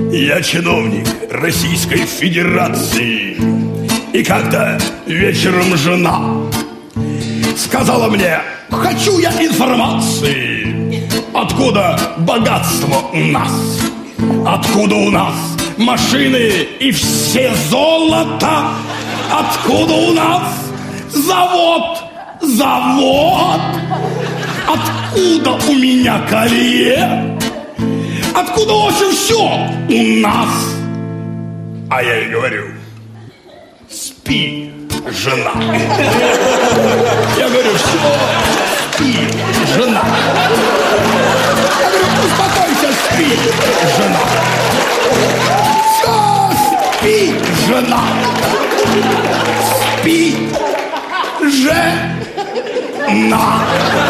Я чиновник Российской Федерации. И как-то вечером жена сказала мне: хочу я информации, откуда богатство у нас, откуда у нас машины и все золото, откуда у нас завод, откуда у меня колье, откуда вообще все у нас. А я ей говорю: спи, жена. Я говорю: все, спи, жена. Я говорю: успокойся, спи, жена. Все, спи, жена. Спи, жена.